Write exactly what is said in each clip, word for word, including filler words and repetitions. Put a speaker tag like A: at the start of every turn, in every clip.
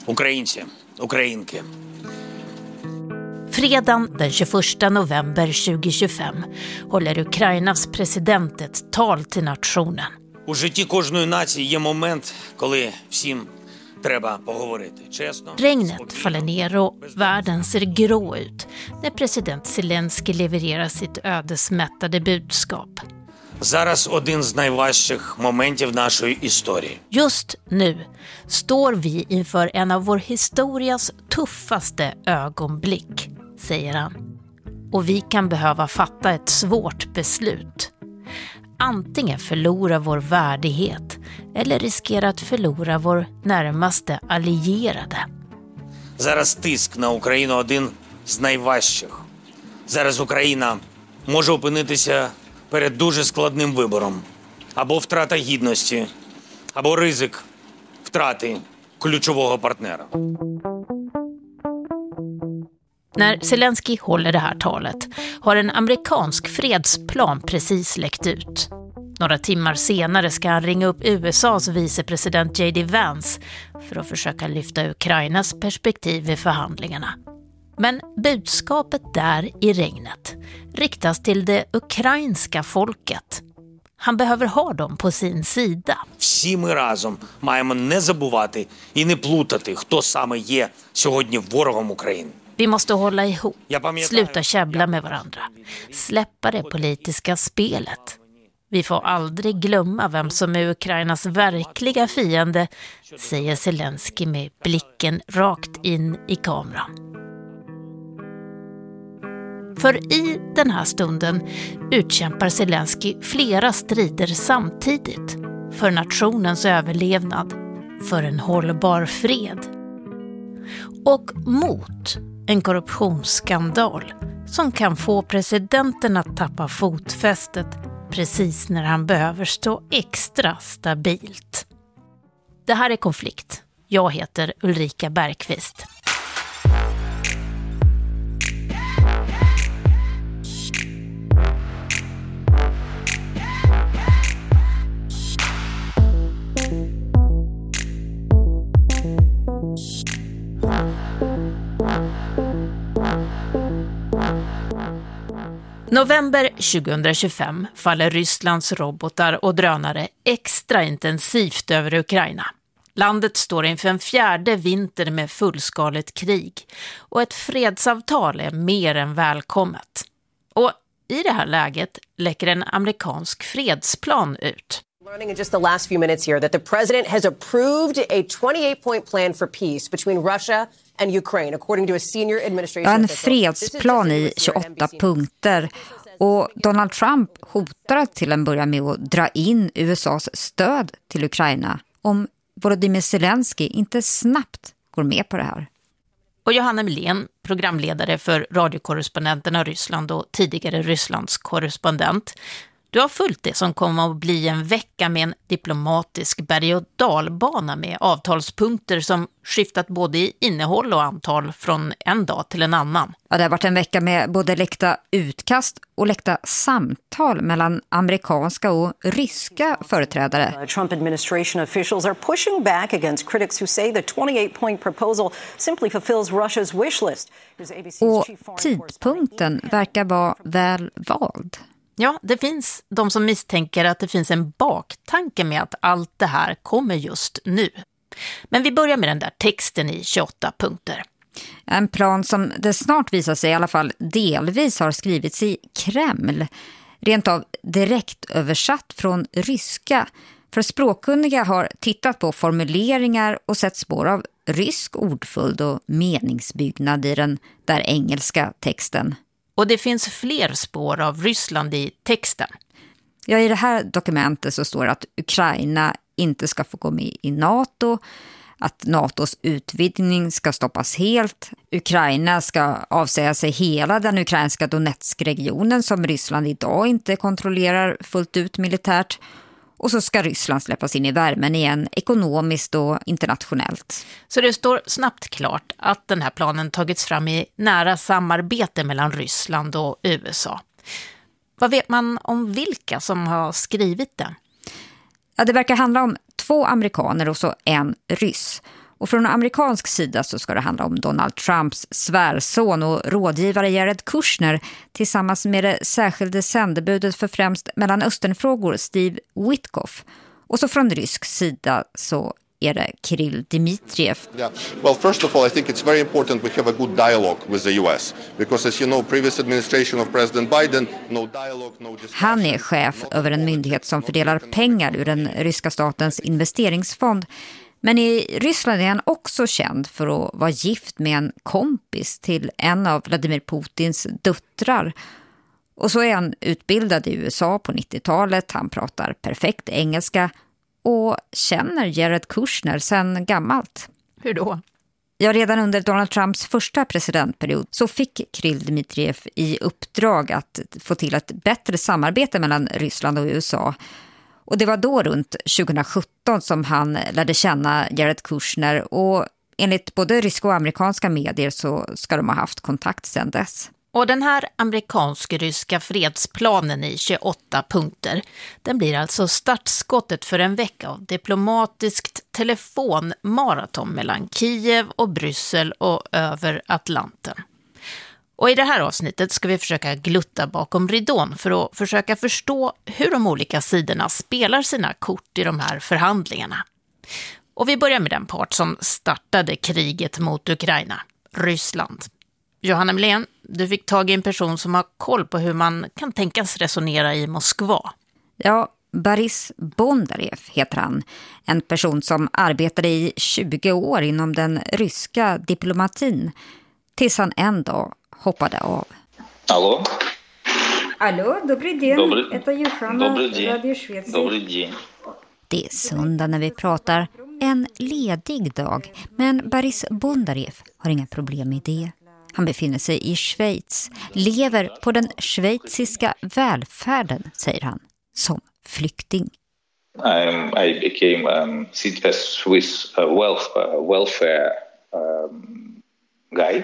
A: Українці, українки.
B: Fredagen den tjugoförsta november tjugohundratjugofem håller Ukrainas president ett tal till nationen.
A: У житті кожної нації є момент, коли всім треба поговорити. Чесно.
B: Regnet faller ner och världen ser grå ut när president Zelensky levererar sitt ödesmättade budskap.
A: Зараз один з найважчих моментів нашої історії.
B: Just nu står vi inför en av vår historias tuffaste ögonblick, säger han. Och vi kan behöva fatta ett svårt beslut. Antingen förlora vår värdighet eller riskera att förlora vår närmaste allierade.
A: Зараз тиск на Україну один з найважчих. Зараз Україна може опинитися перед дуже складним вибором. Або втрата гідності, або ризик втрати ключового партнера.
B: När Zelensky håller det här talet har en amerikansk fredsplan precis läckt ut. Några timmar senare ska han ringa upp U S A:s vicepresident J D Vance för att försöka lyfta Ukrainas perspektiv i förhandlingarna. Men budskapet där i regnet riktas till det ukrainska folket. Han behöver ha dem på sin sida.
A: Всі ми разом маємо не забувати і не плутати, хто саме є сьогодні ворогом України.
B: Vi måste hålla ihop, sluta käbbla med varandra, släppa det politiska spelet. Vi får aldrig glömma vem som är Ukrainas verkliga fiende, säger Zelensky med blicken rakt in i kameran. För i den här stunden utkämpar Zelensky flera strider samtidigt för nationens överlevnad, för en hållbar fred och mot en korruptionsskandal som kan få presidenten att tappa fotfästet precis när han behöver stå extra stabilt. Det här är Konflikt. Jag heter Ulrika Bergqvist. November tjugohundratjugofem faller Rysslands robotar och drönare extra intensivt över Ukraina. Landet står inför en fjärde vinter med fullskaligt krig och ett fredsavtal är mer än välkommet. Och i det här läget läcker en amerikansk fredsplan ut.
C: Learning in just the last few minutes here that the president has approved a twenty-eight point plan for peace between Russia and Ukraine, according to a senior administration.
D: En fredsplan i tjugoåtta punkter. Och Donald Trump hotar till en början med att dra in U S A:s stöd till Ukraina om Volodymyr Zelensky inte snabbt går med på det här.
B: Och Johanna Melén, programledare för radiokorrespondenterna Ryssland och tidigare Rysslands korrespondent. Du har följt det som kommer att bli en vecka med en diplomatisk berg- och dalbana med avtalspunkter som skiftat både i innehåll och antal från en dag till en annan.
D: Ja, det har varit en vecka med både läckta utkast och läckta samtal mellan amerikanska och ryska företrädare.
E: Trump administration officials are pushing back against critics who say the twenty-eight point proposal simply fulfills Russia's wish list.
D: Och tidpunkten verkar vara väl vald.
B: Ja, det finns de som misstänker att det finns en baktanke med att allt det här kommer just nu. Men vi börjar med den där texten i tjugoåtta punkter.
D: En plan som det snart visar sig i alla fall delvis har skrivits i Kreml. Rent av direkt översatt från ryska. För språkkunniga har tittat på formuleringar och sett spår av rysk ordföljd och meningsbyggnad i den där engelska texten.
B: Och det finns fler spår av Ryssland i texten.
D: Ja, i det här dokumentet så står det att Ukraina inte ska få gå med i NATO, att NATOs utvidgning ska stoppas helt. Ukraina ska avsäga sig hela den ukrainska Donetsk-regionen som Ryssland idag inte kontrollerar fullt ut militärt. Och så ska Ryssland släppas in i värmen igen ekonomiskt och internationellt.
B: Så det står snabbt klart att den här planen tagits fram i nära samarbete mellan Ryssland och U S A. Vad vet man om vilka som har skrivit den?
D: Ja, det verkar handla om två amerikaner och så en ryss. Och från amerikansk sida så ska det handla om Donald Trumps svärson och rådgivare Jared Kushner tillsammans med det särskilda sändebudet för främst Mellanösternfrågor Steve Witkoff. Och så från rysk sida så är det Kirill Dmitriev.
F: Yeah. Well, first of all, I think it's very important we have a good dialogue with the U S because as you know, previous administration of President Biden, no dialogue, no discussion.
D: Han är chef över en myndighet som fördelar pengar ur den ryska statens investeringsfond. Men i Ryssland är han också känd för att vara gift med en kompis till en av Vladimir Putins döttrar. Och så är han utbildad i U S A på nittiotalet, han pratar perfekt engelska och känner Jared Kushner sedan gammalt.
B: Hur då?
D: Ja, redan under Donald Trumps första presidentperiod så fick Kirill Dmitriev i uppdrag att få till ett bättre samarbete mellan Ryssland och U S A. Och det var då runt tjugohundrasjutton som han lärde känna Jared Kushner och enligt både ryska och amerikanska medier så ska de ha haft kontakt sedan dess.
B: Och den här amerikansk-ryska fredsplanen i tjugoåtta punkter, den blir alltså startskottet för en vecka av diplomatiskt telefonmaraton mellan Kiev och Bryssel och över Atlanten. Och i det här avsnittet ska vi försöka glutta bakom ridån för att försöka förstå hur de olika sidorna spelar sina kort i de här förhandlingarna. Och vi börjar med den part som startade kriget mot Ukraina, Ryssland. Johanna Melén, du fick tag i en person som har koll på hur man kan tänkas resonera i Moskva.
D: Ja, Boris Bondarev heter han. En person som arbetade i tjugo år inom den ryska diplomatin tills han en dag hoppade av.
G: Алло.
H: Алло, добрый день.
G: Добрый,
H: Это Юхана,
G: добрый день.
H: Radio Швеция.
G: Добрый день.
D: Det är söndag när vi pratar. En ledig dag. Men Boris Bondarev har inga problem med det. Han befinner sig i Schweiz. Lever på den schweiziska välfärden, säger han. Som flykting.
G: Um, I became um, a Swiss uh, wealth, uh, welfare um, guy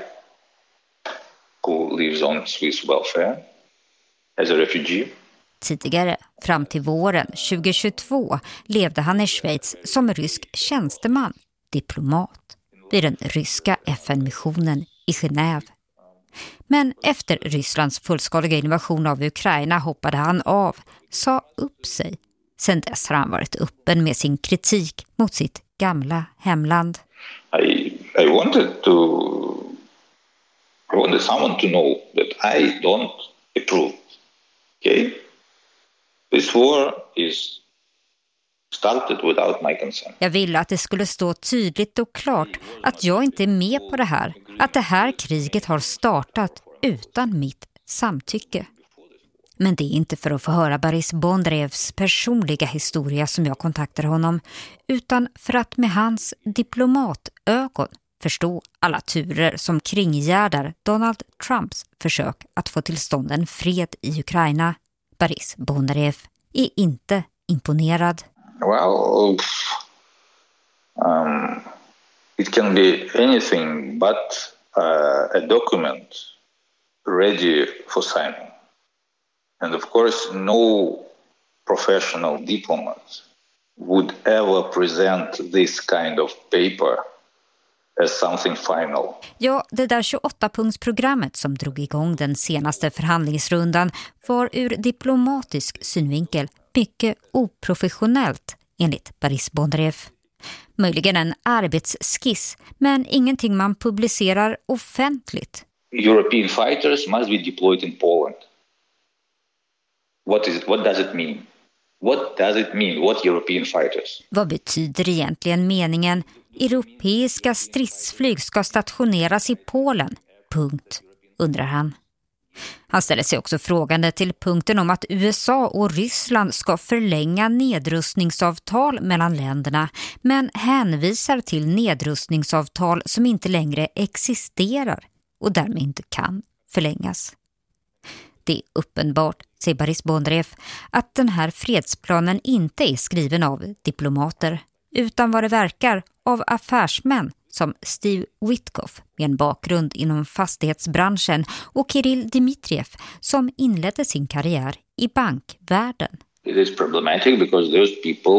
G: who lives on Swiss welfare as a refugee.
D: Tidigare, fram till våren tjugohundratjugotvå, levde han i Schweiz som rysk tjänsteman, diplomat, vid den ryska F N-missionen i Genève. Men efter Rysslands fullskaliga invasion av Ukraina hoppade han av, sa upp sig. Sedan dess har han varit öppen med sin kritik mot sitt gamla hemland.
G: I I wanted to I wanted someone to know that I don't approve. Okay, this war is started without my consent.
D: Jag ville att det skulle stå tydligt och klart att jag inte är med på det här. Att det här kriget har startat utan mitt samtycke. Men det är inte för att få höra Boris Bondarevs personliga historia som jag kontaktar honom, utan för att med hans diplomatögon förstå alla turer som kringgärdar Donald Trumps försök att få till stånd en fred i Ukraina. Boris Bondarev är inte imponerad.
G: Well, um, it can be anything but uh, a document ready for signing. And of course, no professional diplomat would ever present this kind of paper as something final.
D: Ja, det där tjugoåtta-punktsprogrammet som drog igång den senaste förhandlingsrundan var ur diplomatisk synvinkel mycket oprofessionellt, enligt Boris Bondarev. Möjligen en arbetsskiss, men ingenting man publicerar offentligt.
G: European fighters must be deployed in Poland. What is it? What does it mean? What does it mean? What European fighters?
D: Vad betyder egentligen meningen? Europeiska stridsflyg ska stationeras i Polen. Punkt, undrar han. Han ställer sig också frågande till punkten om att U S A och Ryssland ska förlänga nedrustningsavtal mellan länderna, men hänvisar till nedrustningsavtal som inte längre existerar och därmed inte kan förlängas. Det är uppenbart, säger Boris Bondarev, att den här fredsplanen inte är skriven av diplomater, utan vad det verkar av affärsmän som Steve Witkoff med en bakgrund inom fastighetsbranschen och Kirill Dmitriev som inledde sin karriär i bankvärlden.
G: It is problematic because those people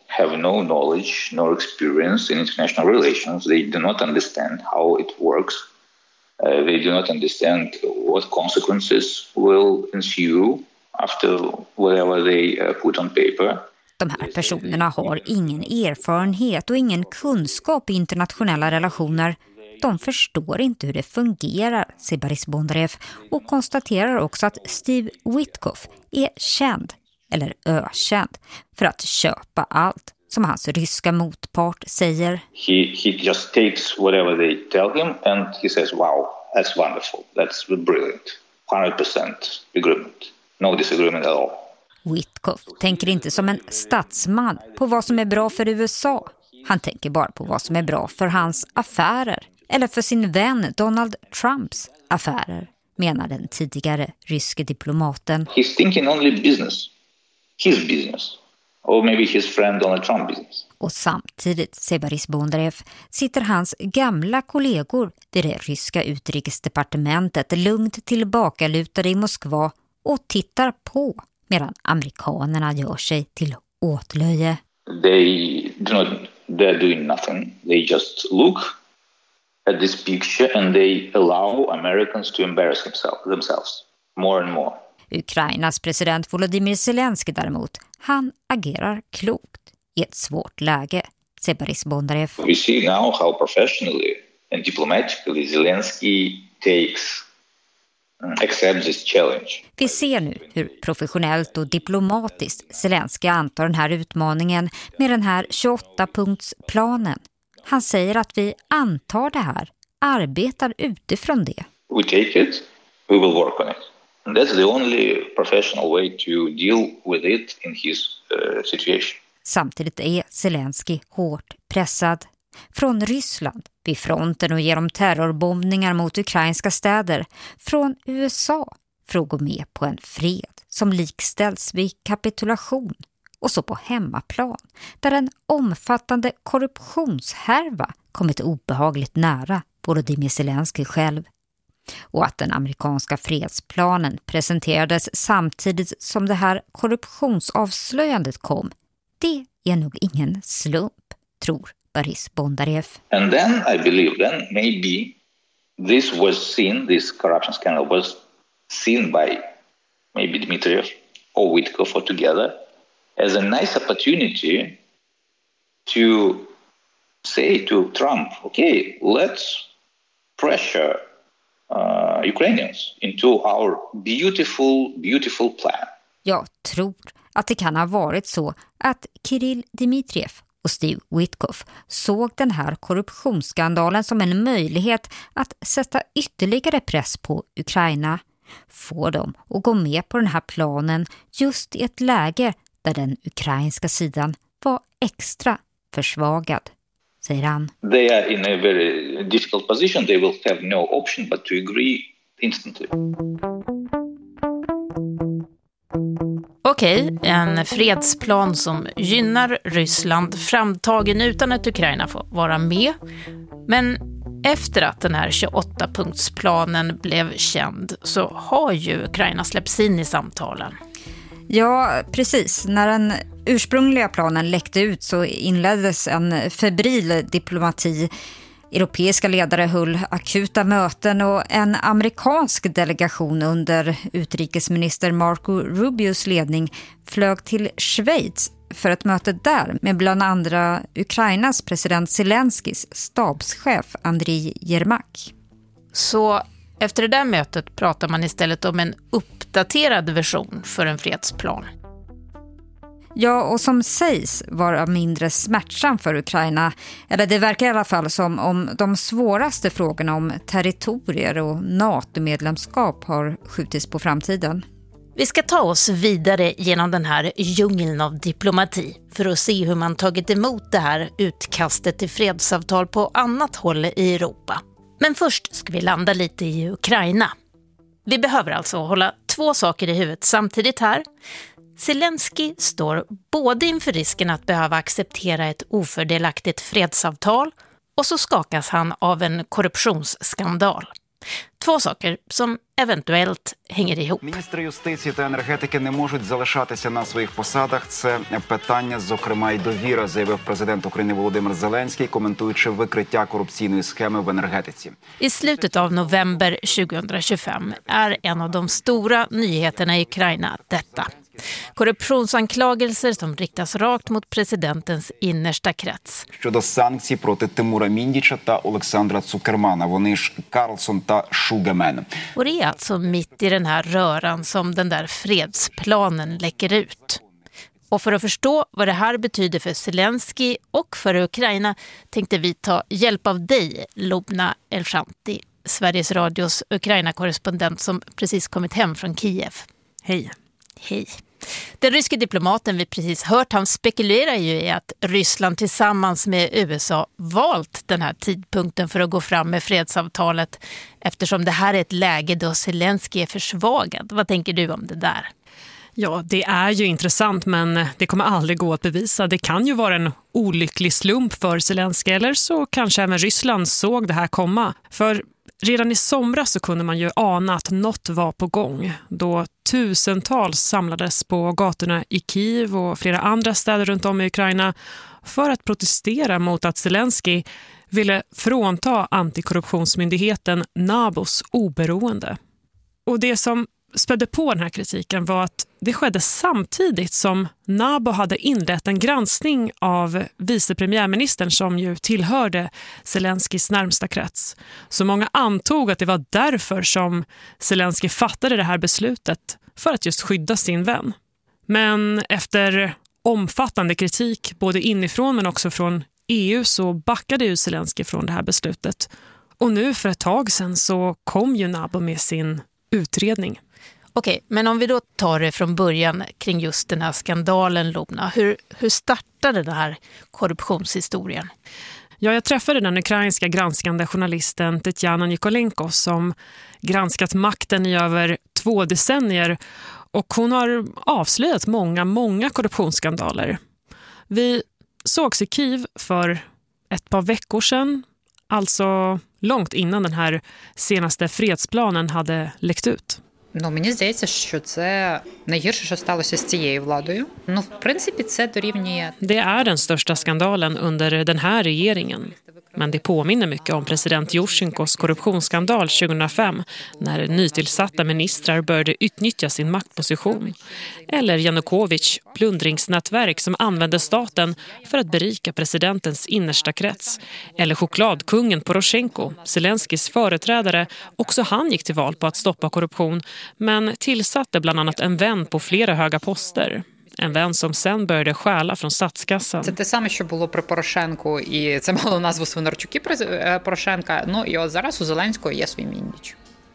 G: have no knowledge nor experience in international relations. They do not understand how it works. Uh, they do not understand what consequences will ensue after whatever they uh, put on paper.
D: De här personerna har ingen erfarenhet och ingen kunskap i internationella relationer. De förstår inte hur det fungerar, säger Boris Bondarev, och konstaterar också att Steve Witkoff är känd, eller ökänd, för att köpa allt som hans ryska motpart säger.
G: He, he just takes whatever they tell him and he says, wow, that's wonderful, that's brilliant, one hundred percent agreement, no disagreement at all.
D: Witkoff tänker inte som en statsman på vad som är bra för U S A. Han tänker bara på vad som är bra för hans affärer eller för sin vän Donald Trumps affärer, menar den tidigare ryske diplomaten.
G: He's thinking only business, his business, or maybe his friend Donald Trump business.
D: Och samtidigt, säger Boris Bondarev, sitter hans gamla kollegor vid det ryska utrikesdepartementet lugnt tillbakalutade i Moskva och tittar på medan amerikanerna gör sig till åtlöje.
G: They do not, they're doing nothing. They just look at this picture and they allow Americans to embarrass themselves more and more.
D: Ukrainas president Volodymyr Zelensky däremot, han agerar klokt i ett svårt läge, säger Boris Bondarev.
G: We see now how professionally and diplomatically Zelensky takes accepts this challenge.
D: Vi ser nu hur professionellt och diplomatiskt Zelensky antar den här utmaningen med den här tjugoåtta-punktsplanen. Han säger att vi antar det här, arbetar utifrån det.
G: We take it, we will work on it. And that's the only professional way to deal with it in his uh, situation.
D: Samtidigt är Zelensky hårt pressad. Från Ryssland vid fronten och genom terrorbombningar mot ukrainska städer. Från U S A för att gå med på en fred som likställs vid kapitulation. Och så på hemmaplan där en omfattande korruptionshärva kommit obehagligt nära Volodymyr Zelensky själv. Och att den amerikanska fredsplanen presenterades samtidigt som det här korruptionsavslöjandet kom, det är nog ingen slump, tror Boris Bondarev.
G: And then I believe then maybe this was seen, this corruption scandal was seen by maybe Dmitriev or Witkoff or together as a nice opportunity to say to Trump, okay, let's pressure uh, Ukrainians into our beautiful, beautiful plan.
D: Jag tror att det kan ha varit så att Kirill Dmitriev och Steve Witkoff såg den här korruptionsskandalen som en möjlighet att sätta ytterligare press på Ukraina, få dem att gå med på den här planen just i ett läge där den ukrainska sidan var extra försvagad, säger han.
G: They are in a very difficult position. They will have no option but to agree instantly.
B: Okej, en fredsplan som gynnar Ryssland framtagen utan att Ukraina får vara med. Men efter att den här tjugoåtta-punktsplanen blev känd så har ju Ukraina släppts in i samtalen.
D: Ja, precis. När den ursprungliga planen läckte ut så inleddes en febril diplomati. Europeiska ledare höll akuta möten och en amerikansk delegation under utrikesminister Marco Rubios ledning flög till Schweiz för ett möte där med bland andra Ukrainas president Zelenskys stabschef Andriy Yermak.
B: Så efter det där mötet pratar man istället om en uppdaterad version för en fredsplan.
D: Ja, och som sägs vara mindre smärtsam för Ukraina, eller det verkar i alla fall som om de svåraste frågorna om territorier och NATO-medlemskap har skjutits på framtiden.
B: Vi ska ta oss vidare genom den här djungeln av diplomati för att se hur man tagit emot det här utkastet till fredsavtal på annat håll i Europa. Men först ska vi landa lite i Ukraina. Vi behöver alltså hålla två saker i huvudet samtidigt här. Zelensky står både inför risken att behöva acceptera ett ofördelaktigt fredsavtal och så skakas han av en korruptionsskandal. två saker som eventuellt hänger ihop.
I: Міністри юстиції та енергетики не можуть залишатися на своїх посадах. Це питання, зокрема, й довіра, заявив президент України Володимир Зеленський, коментуючи викриття корупційної схеми в енергетиці.
B: I slutet av november tjugohundratjugofem är en av de stora nyheterna i Ukraina detta. Korruptionsanklagelser som riktas rakt mot presidentens innersta krets.
I: Щодо санкцій проти Тимура Міндіча та Олександра Цукермана, вони ж Карлсон та Шугамен.
B: Och det är alltså mitt i den här röran som den där fredsplanen läcker ut. Och för att förstå vad det här betyder för Zelensky och för Ukraina tänkte vi ta hjälp av dig, Lubna Elshanti, Sveriges Radios Ukraina-korrespondent som precis kommit hem från Kiev.
J: Hej.
B: Hej. Den ryske diplomaten vi precis hört, han spekulerar ju i att Ryssland tillsammans med U S A valt den här tidpunkten för att gå fram med fredsavtalet eftersom det här är ett läge då Zelensky är försvagad. Vad tänker du om det där?
J: Ja, det är ju intressant, men det kommer aldrig gå att bevisa. Det kan ju vara en olycklig slump för Zelensky, eller så kanske även Ryssland såg det här komma. För redan i somras så kunde man ju ana att något var på gång, då tusentals samlades på gatorna i Kiev och flera andra städer runt om i Ukraina för att protestera mot att Zelensky ville frånta antikorruptionsmyndigheten NABOs oberoende. Och det som spädde på den här kritiken var att det skedde samtidigt som NABO hade inlett en granskning av vicepremiärministern som ju tillhörde Zelenskys närmsta krets. Så många antog att det var därför som Zelensky fattade det här beslutet, för att just skydda sin vän. Men efter omfattande kritik både inifrån men också från E U så backade ju Zelensky från det här beslutet. Och nu för ett tag sedan så kom ju NABO med sin utredning.
B: Okej, men om vi då tar det från början kring just den här skandalen, Lubna. Hur, hur startade den här korruptionshistorien?
J: Ja, jag träffade den ukrainska granskande journalisten Tetjana Nikolenko som granskat makten i över två decennier, och hon har avslöjat många, många korruptionsskandaler. Vi sågs i Kiev för ett par veckor sedan, alltså långt innan den här senaste fredsplanen hade läckt ut.
K: Ну, мені здається, що це найгірше, що сталося з цією владою. Ну, в принципі, це дорівнює...
J: Det är den största skandalen under den här regeringen. Men det påminner mycket om president Jusjenkos korruptionsskandal tjugohundrafem när nytillsatta ministrar började utnyttja sin maktposition. Eller Janukovic plundringsnätverk som använde staten för att berika presidentens innersta krets. Eller chokladkungen Poroshenko, Zelenskys företrädare, också han gick till val på att stoppa korruption men tillsatte bland annat en vän på flera höga poster. En vän som sen började stjäla från statskassan.
K: Це те саме, що було при Порошенку, і це мало назву Свинарчуки Порошенка. Ну, і от зараз у Зеленського є свій Міндіч.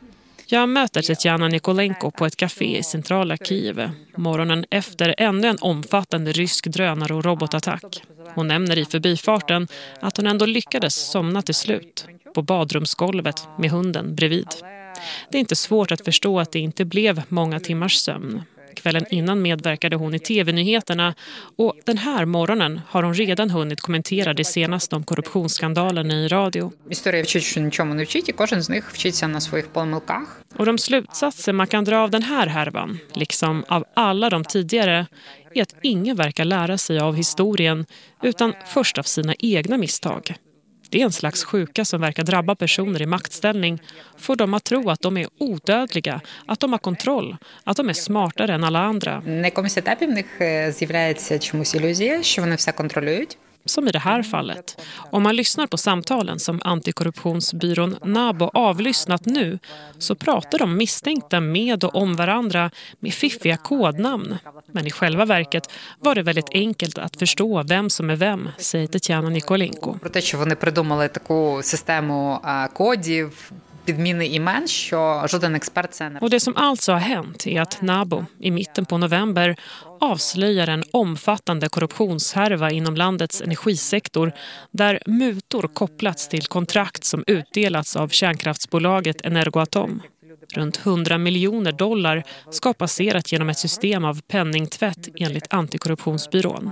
J: Jag möter Tetjana Nikolenko på ett café i centrala Kiev, morgonen efter ännu en omfattande rysk drönare- och robotattack. Hon nämner i förbifarten att hon ändå lyckades somna till slut, på badrumsgolvet med hunden bredvid. Det är inte svårt att förstå att det inte blev många timmars sömn. Kvällen innan medverkade hon i tv-nyheterna, och den här morgonen har hon redan hunnit kommentera det senaste om korruptionsskandalen i radio.
K: Історія вчить, що нічому не вчить, і кожен з них вчиться на своїх помилках.
J: Och de slutsatser man kan dra av den här härvan, liksom av alla de tidigare, är att ingen verkar lära sig av historien utan först av sina egna misstag. Det är en slags sjuka som verkar drabba personer i maktställning, får dem att tro att de är odödliga, att de har kontroll, att de är smartare än alla andra.
K: На якомусь етапі в них з'являється чомусь ілюзія, що вони все контролюють.
J: Som i det här fallet. Om man lyssnar på samtalen som antikorruptionsbyrån NABO avlyssnat nu, så pratar de misstänkta med och om varandra med fiffiga kodnamn. Men i själva verket var det väldigt enkelt att förstå vem som är vem, säger Tetjana Nikolenko.
K: Про те, що вони придумали таку систему кодів, підміни імен, що жоден експерт це не...
J: Och det som alltså har hänt är att NABO i mitten på november avslöjar en omfattande korruptionshärva inom landets energisektor där mutor kopplats till kontrakt som utdelats av kärnkraftsbolaget Energoatom. Runt hundra miljoner dollar ska passerat genom ett system av penningtvätt enligt antikorruptionsbyrån.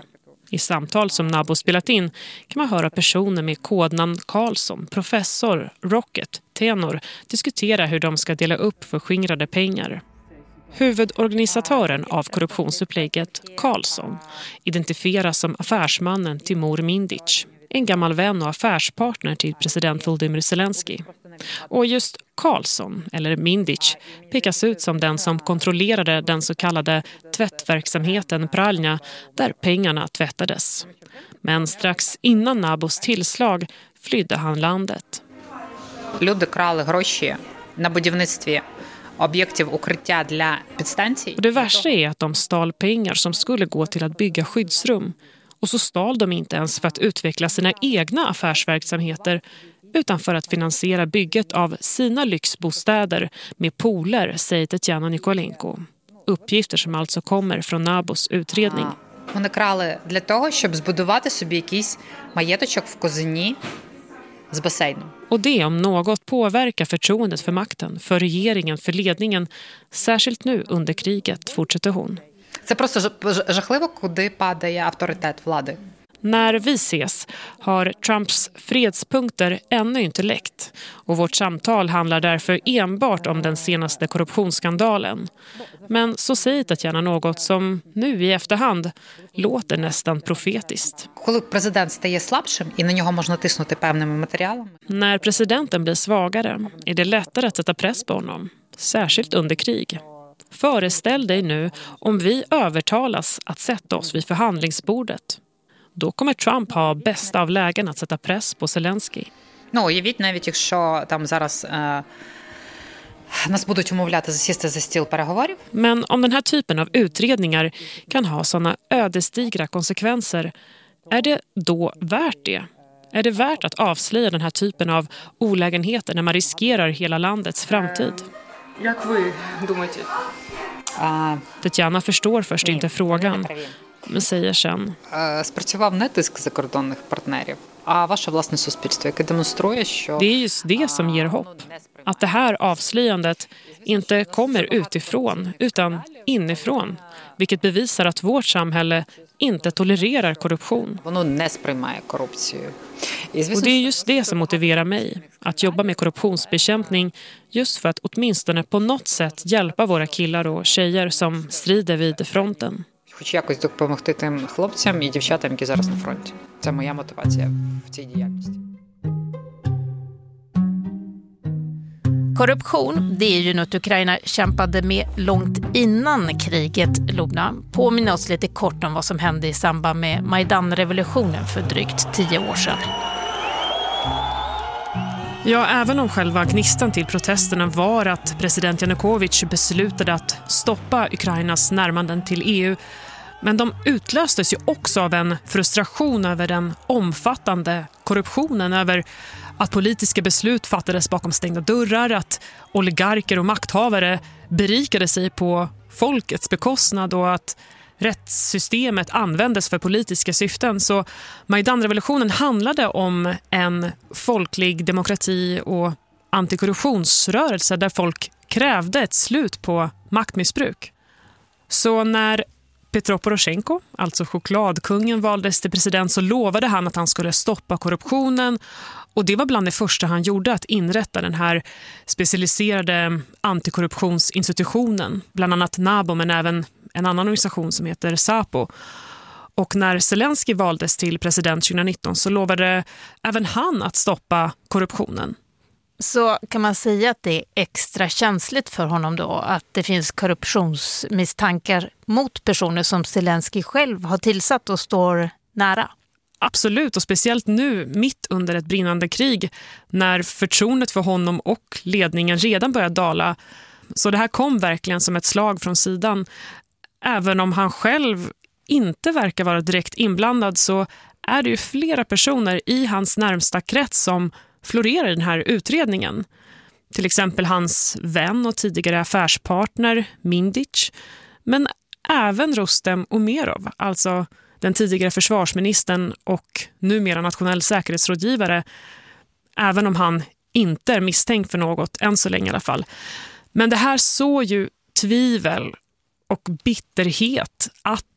J: I samtal som Nabo spelat in kan man höra personer med kodnamn Karlsson, professor, Rocket, tenor diskutera hur de ska dela upp förskingrade pengar. Huvudorganisatören av korruptionsupplägget, Karlsson, identifieras som affärsmannen Timur Mindic, en gammal vän och affärspartner till president Volodymyr Zelensky. Och just Karlsson, eller Mindic, pekas ut som den som kontrollerade den så kallade tvättverksamheten Pralja, där pengarna tvättades. Men strax innan Nabos tillslag flydde han landet.
K: Люди крали гроші на будівництві об'єктів укриття для підстанцій.
J: Och det värsta är att de stal pengar som skulle gå till att bygga skyddsrum. Och så stal de inte ens för att utveckla sina egna affärsverksamheter utan för att finansiera bygget av sina lyxbostäder med pooler, säger Tetjana Nikolenko. Uppgifter som alltså kommer från Nabos utredning.
K: Вони крали для того, щоб збудувати собі якийсь маєточок в Козині з басейном.
J: Och det om något påverkar förtroendet för makten, för regeringen, för ledningen, särskilt nu under kriget, fortsätter hon.
K: Це просто жахливо, куди падає авторитет влади.
J: När vi ses har Trumps fredspunkter ännu inte läckt och vårt samtal handlar därför enbart om den senaste korruptionsskandalen. Men så säger Tatjana något som nu i efterhand låter nästan profetiskt.
K: Коли президент стає слабшим і на нього можна тиснути певними матеріалами.
J: När presidenten blir svagare är det lättare att sätta press på honom, särskilt under krig. Föreställ dig nu om vi övertalas att sätta oss vid förhandlingsbordet. Då kommer Trump ha bästa av lägen att sätta press på Zelensky.
K: Ну, уявіть, навіть якщо там зараз е, нас будуть умовляти засісти за стіл переговорів.
J: Men om den här typen av utredningar kan ha sådana ödesdigra konsekvenser, är det då värt det? Är det värt att avslöja den här typen av olägenheter när man riskerar hela landets framtid?
K: Як ви думаєте?
J: Tetjana förstår först inte frågan, men säger sen.
K: Спрацював не тиск закордонних партнерів, а ваше власне суспільство, яке демонструє, що...
J: Det är just det som ger hopp. Att det här avslöjandet inte kommer utifrån, utan inifrån. Vilket bevisar att vårt samhälle inte tolererar korruption.
K: Воно не сприймає корупцію.
J: Och det är just det som motiverar mig. Att jobba med korruptionsbekämpning just för att åtminstone på något sätt hjälpa våra killar och tjejer som strider vid fronten.
K: Хоч якось допомогти тим хлопцям і дівчатам, які зараз на фронті. Це моя мотивація в цій діяльності.
B: Korruption, det är ju något Ukraina kämpade med långt innan kriget, Luna. Påminner oss lite kort om vad som hände i samband med Majdan-revolutionen för drygt tio år sedan.
J: Ja, även om själva gnistan till protesterna var att president Janukovyč beslutade att stoppa Ukrainas närmanden till E U. Men de utlöstes ju också av en frustration över den omfattande korruptionen, över att politiska beslut fattades bakom stängda dörrar, att oligarker och makthavare berikade sig på folkets bekostnad och att rättssystemet användes för politiska syften. Så Majdan-revolutionen handlade om en folklig demokrati och antikorruptionsrörelse där folk krävde ett slut på maktmissbruk. Så när Petro Poroshenko, alltså chokladkungen, valdes till president så lovade han att han skulle stoppa korruptionen. Och det var bland det första han gjorde, att inrätta den här specialiserade antikorruptionsinstitutionen. Bland annat Nabo, men även en annan organisation som heter Sapo. Och när Zelensky valdes till president tjugonitton så lovade även han att stoppa korruptionen.
B: Så kan man säga att det är extra känsligt för honom då att det finns korruptionsmisstankar mot personer som Zelensky själv har tillsatt och står nära?
J: Absolut, och speciellt nu, mitt under ett brinnande krig, när förtroendet för honom och ledningen redan börjar dala. Så det här kom verkligen som ett slag från sidan. Även om han själv inte verkar vara direkt inblandad så är det ju flera personer i hans närmsta krets som florerar i den här utredningen. Till exempel hans vän och tidigare affärspartner Mindic, men även Rustem Umerov, alltså den tidigare försvarsministern och numera nationell säkerhetsrådgivare, även om han inte är misstänkt för något, än så länge i alla fall. Men det här så ju tvivel och bitterhet att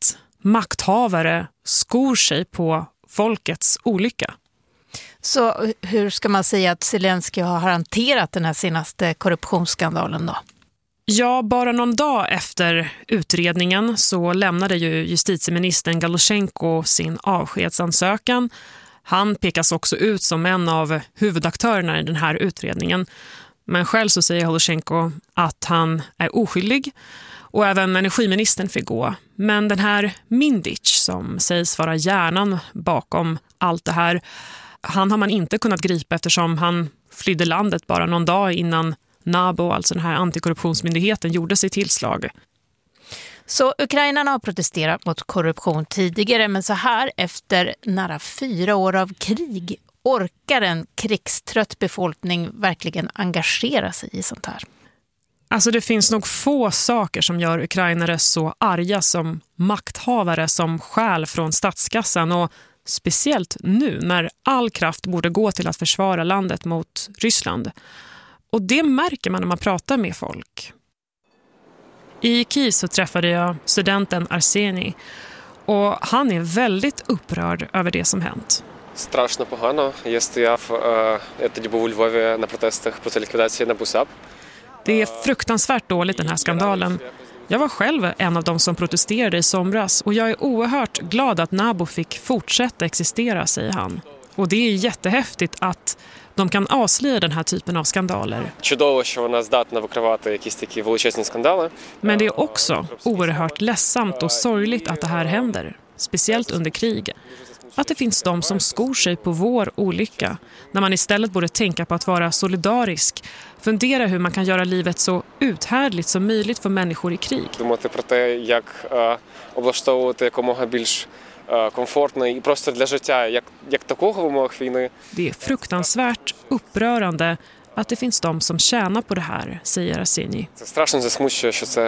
J: makthavare skor sig på folkets olycka.
B: Så hur ska man säga att Zelensky har hanterat den här senaste korruptionsskandalen då?
J: Ja, bara någon dag efter utredningen så lämnade ju justitieministern Galoshenko sin avskedsansökan. Han pekas också ut som en av huvudaktörerna i den här utredningen. Men själv så säger Galoshenko att han är oskyldig och även energiministern fick gå. Men den här Mindic som sägs vara hjärnan bakom allt det här, han har man inte kunnat gripa eftersom han flydde landet bara någon dag innan NABU, alltså den här antikorruptionsmyndigheten, gjorde sig tillslag.
B: Så ukrainarna har protesterat mot korruption tidigare, men så här efter nära fyra år av krig orkar en krigstrött befolkning verkligen engagera sig i sånt här?
J: Alltså det finns nog få saker som gör ukrainare så arga som makthavare som stjäl från statskassan, och speciellt nu när all kraft borde gå till att försvara landet mot Ryssland. Och det märker man när man pratar med folk. I Kiev så träffade jag studenten Arseny och han är väldigt upprörd över det som hänt.
L: Страшно погано. Я стояв, я тоді був у Львові на протестах проти ліквідації НАБУ САП.
J: Det är fruktansvärt dåligt den här skandalen. Jag var själv en av dem som protesterade i somras och jag är oerhört glad att NABU fick fortsätta existera, säger han. Och det är jättehäftigt att de kan avslöja den här typen av skandaler.
L: Чудово, що вона здатна викривати якісь такі величезні скандали.
J: Men det är också oerhört ledsamt och sorgligt att det här händer, speciellt under krig. Att det finns de som skor sig på vår olycka, när man istället borde tänka på att vara solidarisk, fundera hur man kan göra livet så uthärdligt som möjligt för människor i krig.
L: Думати про те, як облаштовувати якомога більш комфортний простір для життя, як як такого в умовах війни.
J: Det är fruktansvärt upprörande att det finns de som tjänar på det här, säger Arseny.
L: Це страшно засмучує, що це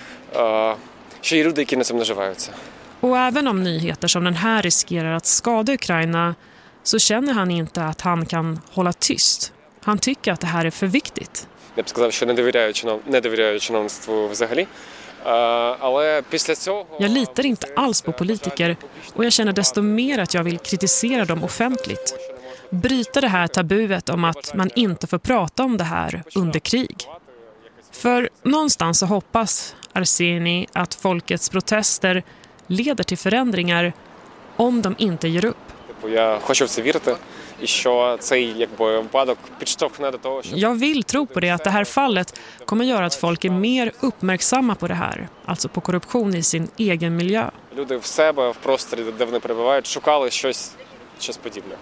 L: що є люди, які на цьому наживаються.
J: Och även om nyheter som den här riskerar att skada Ukraina så känner han inte att han kan hålla tyst. Han tycker att det här är för viktigt.
L: Я б сказав, що не довіряю чинов... не довіряю чиновництву взагалі. Але після цього...
J: Jag litar inte alls på politiker och jag känner desto mer att jag vill kritisera dem offentligt. Bryta det här tabuet om att man inte får prata om det här under krig. För någonstans så hoppas Arseny att folkets protester leder till förändringar om de inte ger upp.
L: Jag хочу в це вірити, і що цей якби випадок підштовхне до того, що...
J: Jag vill tro på det, att det här fallet kommer göra att folk är mer uppmärksamma på det här, alltså på korruption i sin egen miljö.
L: Люди в себе, в просторі, де вони перебувають, шукали щось, щось подібне.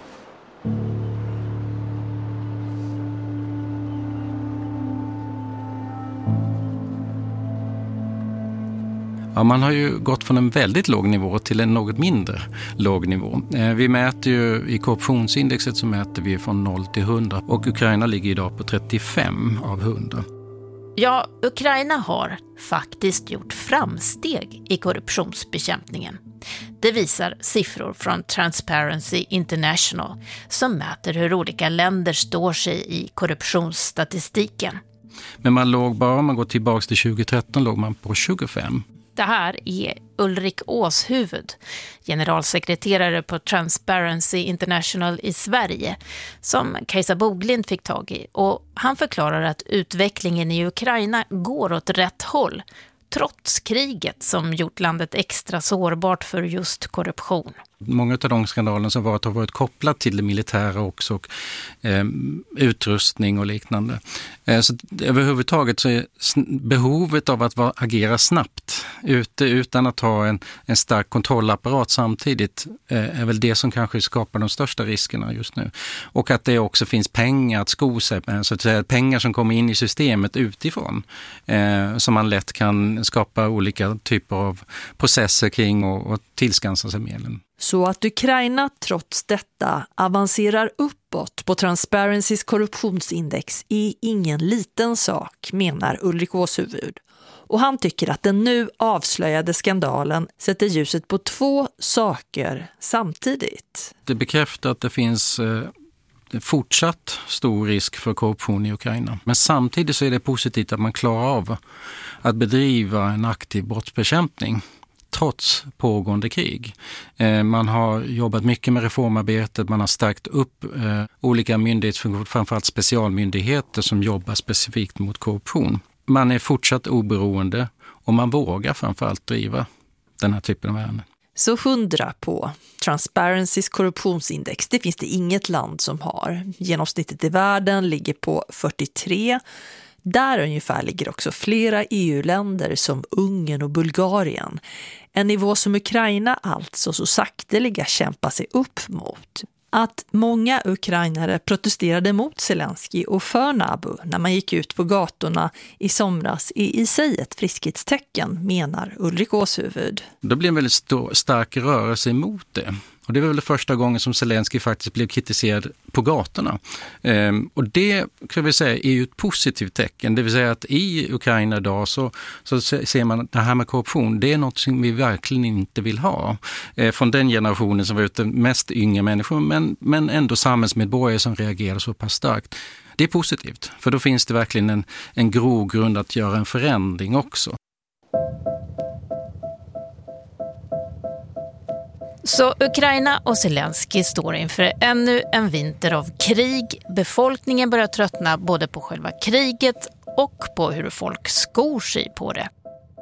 M: Ja, man har ju gått från en väldigt låg nivå till en något mindre låg nivå. Vi mäter ju i korruptionsindexet så mäter vi från noll till hundra och Ukraina ligger idag på trettiofem av hundra.
B: Ja, Ukraina har faktiskt gjort framsteg i korruptionsbekämpningen. Det visar siffror från Transparency International som mäter hur olika länder står sig i korruptionsstatistiken.
M: Men man låg bara, om man går tillbaka till tjugo tretton, låg man på tjugofem.
B: Det här är Ulrik Åshuvud, generalsekreterare på Transparency International i Sverige, som Kajsa Boglind fick tag i. Och han förklarar att utvecklingen i Ukraina går åt rätt håll, trots kriget som gjort landet extra sårbart för just korruption.
M: Många av de skandalerna som varit har varit kopplat till det militära också, och eh, utrustning och liknande. Eh, så överhuvudtaget så är behovet av att vara, agera snabbt ute utan att ha en, en stark kontrollapparat samtidigt eh, är väl det som kanske skapar de största riskerna just nu. Och att det också finns pengar att sko sig med, så att säga, pengar som kommer in i systemet utifrån eh, som man lätt kan skapa olika typer av processer kring och, och tillskansa sig medlen.
N: Så att Ukraina trots detta avancerar uppåt på Transparencys korruptionsindex är ingen liten sak, menar Ulrik Åshuvud. Och han tycker att den nu avslöjade skandalen sätter ljuset på två saker samtidigt.
M: Det bekräftar att det finns eh, fortsatt stor risk för korruption i Ukraina. Men samtidigt så är det positivt att man klarar av att bedriva en aktiv brottsbekämpning trots pågående krig. Eh, man har jobbat mycket med reformarbetet, man har stärkt upp eh, olika myndighetsfunktioner, framförallt specialmyndigheter som jobbar specifikt mot korruption. Man är fortsatt oberoende och man vågar framförallt driva den här typen av ärenden.
N: Så hundra på Transparencys korruptionsindex, det finns det inget land som har. Genomsnittet i världen ligger på fyrtiotre. Där ungefär ligger också flera E U-länder som Ungern och Bulgarien. En nivå som Ukraina alltså så sakteliga kämpar sig upp mot. Att många ukrainare protesterade mot Zelensky och för Nabu när man gick ut på gatorna i somras är i sig ett friskhetstecken, menar Ulrik Åshuvud.
M: Det blev en väldigt stor, stark rörelse emot det. Och det var väl det första gången som Zelensky faktiskt blev kritiserad på gatorna. Ehm, och det kan vi säga är ju ett positivt tecken. Det vill säga att i Ukraina idag så, så ser man att det här med korruption, det är något som vi verkligen inte vill ha. Ehm, från den generationen som var ute mest yngre människor, men, men ändå samhällsmedborgare som reagerar så pass starkt. Det är positivt, för då finns det verkligen en, en grogrund att göra en förändring också.
B: Så Ukraina och Zelensky står inför ännu en vinter av krig. Befolkningen börjar tröttna både på själva kriget och på hur folk skor sig på det.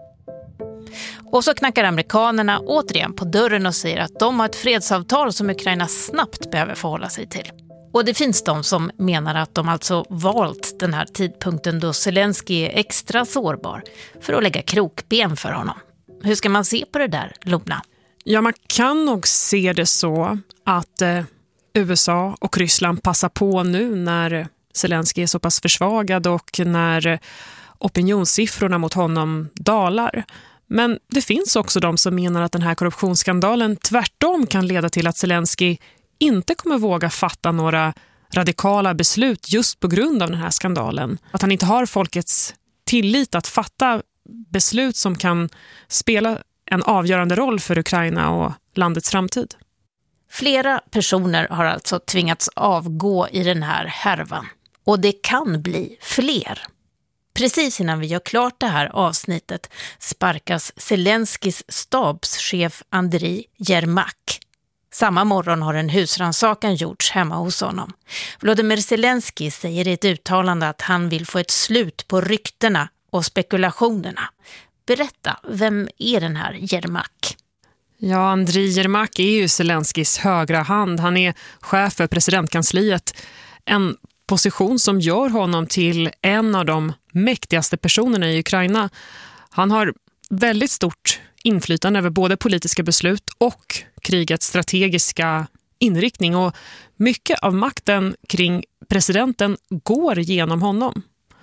B: Och så knackar amerikanerna återigen på dörren och säger att de har ett fredsavtal som Ukraina snabbt behöver förhålla sig till. Och det finns de som menar att de alltså valt den här tidpunkten då Zelensky är extra sårbar för att lägga krokben för honom. Hur ska man se på det där, Lona?
J: Ja, man kan nog se det så att eh, U S A och Ryssland passar på nu när Zelensky är så pass försvagad och när opinionssiffrorna mot honom dalar. Men det finns också de som menar att den här korruptionsskandalen tvärtom kan leda till att Zelensky inte kommer våga fatta några radikala beslut just på grund av den här skandalen. Att han inte har folkets tillit att fatta beslut som kan spela en avgörande roll för Ukraina och landets framtid.
B: Flera personer har alltså tvingats avgå i den här härvan. Och det kan bli fler. Precis innan vi gör klart det här avsnittet sparkas Zelenskys stabschef Andriy Yermak. Samma morgon har en husrannsakan gjorts hemma hos honom. Volodymyr Zelensky säger i ett uttalande att han vill få ett slut på ryktena och spekulationerna. Berätta, vem är den här Yermak?
J: Ja, Andriy Yermak är ju Zelenskys högra hand. Han är chef för presidentkansliet. En position som gör honom till en av de mäktigaste personerna i Ukraina. Han har väldigt stort inflytande över både politiska beslut och krigets strategiska inriktning. Och mycket av makten kring presidenten går genom honom.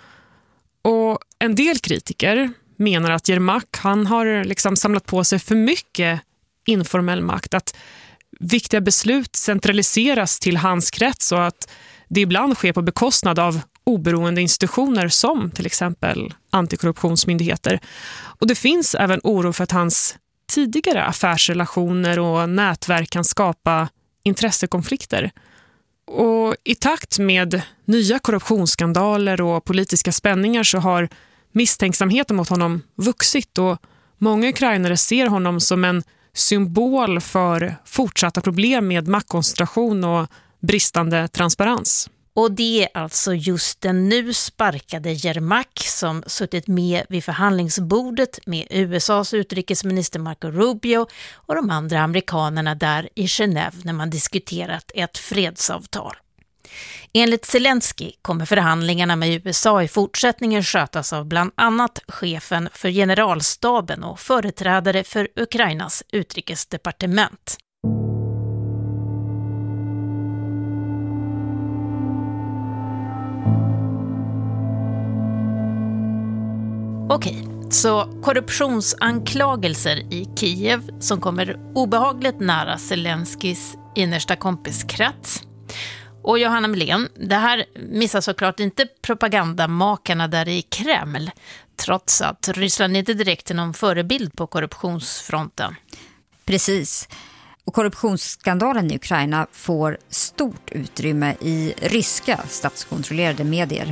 J: Och en del kritiker menar att Yermak han har liksom samlat på sig för mycket informell makt. Att viktiga beslut centraliseras till hans krets och att det ibland sker på bekostnad av oberoende institutioner som till exempel antikorruptionsmyndigheter. Och det finns även oro för att hans tidigare affärsrelationer och nätverk kan skapa intressekonflikter. Och i takt med nya korruptionsskandaler och politiska spänningar så har misstänksamheten mot honom vuxit och många ukrainare ser honom som en symbol för fortsatta problem med maktkoncentration och bristande transparens.
B: Och det är alltså just den nu sparkade Yermak som suttit med vid förhandlingsbordet med U S A:s utrikesminister Marco Rubio och de andra amerikanerna där i Genève när man diskuterat ett fredsavtal. Enligt Zelensky kommer förhandlingarna med U S A i fortsättningen skötas av bland annat chefen för generalstaben och företrädare för Ukrainas utrikesdepartement. Okej, så korruptionsanklagelser i Kiev som kommer obehagligt nära Zelenskys innersta kompiskrets. Och Johanna Melén, det här missar såklart inte propagandamakarna där i Kreml, trots att Ryssland inte direkt är någon förebild på korruptionsfronten.
D: Precis. Och korruptionsskandalen i Ukraina får stort utrymme i ryska statskontrollerade medier.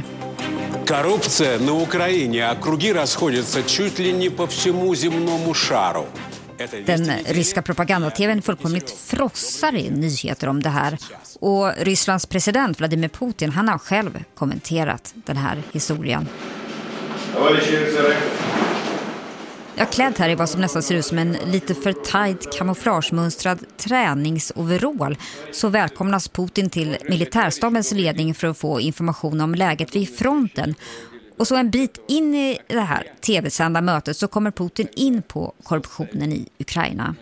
O: Коррупция на Украине, а круги расходятся чуть ли не по всему земному шару.
D: Den ryska propaganda-tvn fullkomligt frossar i nyheter om det här. Och Rysslands president Vladimir Putin, han har själv kommenterat den här historien. Jag klädd här i vad som nästan ser ut som en lite för tight kamouflagemönstrad träningsoverall så välkomnas Putin till militärstabens ledning för att få information om läget vid fronten. Och så en bit in i det här tv-sända mötet så kommer Putin in på korruptionen i Ukraina.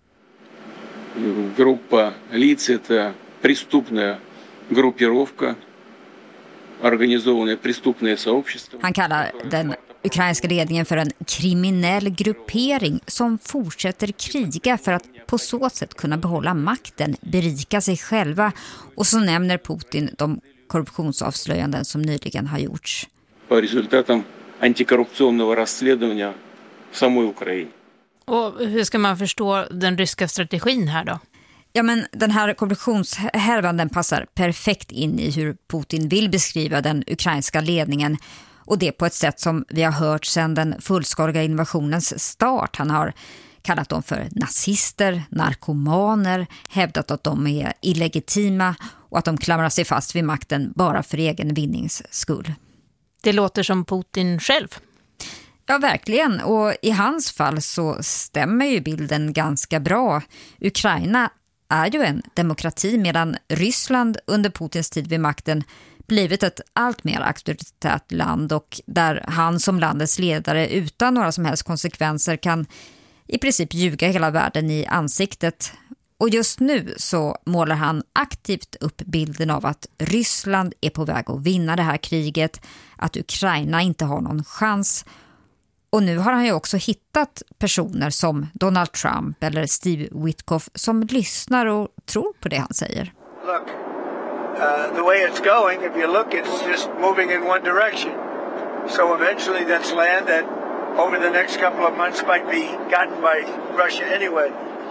O: Группа лиц это преступная группировка, организованное преступное сообщество.
D: Han kallar den ukrainska ledningen för en kriminell gruppering som fortsätter kriga för att på så sätt kunna behålla makten, berika sig själva. Och så nämner Putin de korruptionsavslöjanden som nyligen har gjorts.
O: По результатам антикоррупционного расследования в самой Украине.
B: Och hur ska man förstå den ryska strategin här då?
D: Ja, men den här korruptionshärvan den passar perfekt in i hur Putin vill beskriva den ukrainska ledningen. Och det på ett sätt som vi har hört sedan den fullskaliga invasionens start. Han har kallat dem för nazister, narkomaner, hävdat att de är illegitima och att de klamrar sig fast vid makten bara för egen vinnings skull.
B: Det låter som Putin själv.
D: Ja, verkligen. Och i hans fall så stämmer ju bilden ganska bra. Ukraina är ju en demokrati medan Ryssland under Putins tid vid makten blivit ett allt mer auktoritärt land och där han som landets ledare utan några som helst konsekvenser kan i princip ljuga hela världen i ansiktet. Och just nu så målar han aktivt upp bilden av att Ryssland är på väg att vinna det här kriget, att Ukraina inte har någon chans. Och nu har han ju också hittat personer som Donald Trump eller Steve Witkoff som lyssnar och tror på det han säger.
P: Look, uh, the way it's going, if you look, it's just moving in one direction. So eventually that's land that over the next couple of months might be gotten by Russia anyway.